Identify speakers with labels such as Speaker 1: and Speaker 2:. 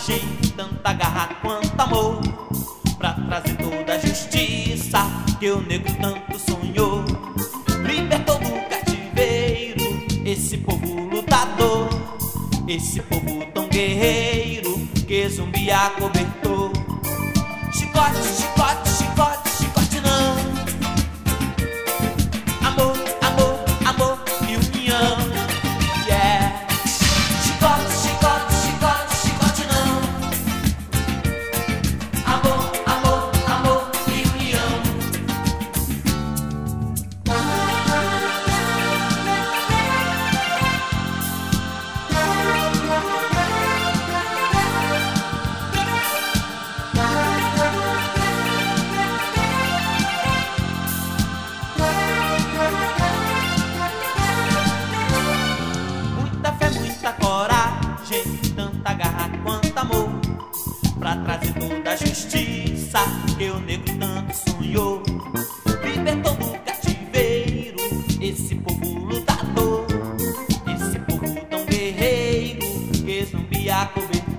Speaker 1: coragem, tanta garra quanto amor, pra trazer toda a justiça que o negro tanto sonhou. Libertou do cativeiro esse povo lutador, esse povo tão guerreiro que zumbi acobertou. Chicote, chicote, chicote, chicote não. Amor, amor, amor e união. Yeah. Chicote, chicote, chicote, chicote não. Amor, amor, amor e união. Muita fé, muita coragem, tanta garra quanto amor, pra trazer toda a justiça que o negro tanto sonhou. Libertou do cativeiro esse povo lutador, esse povo tão guerreiro que zumbi acobertou.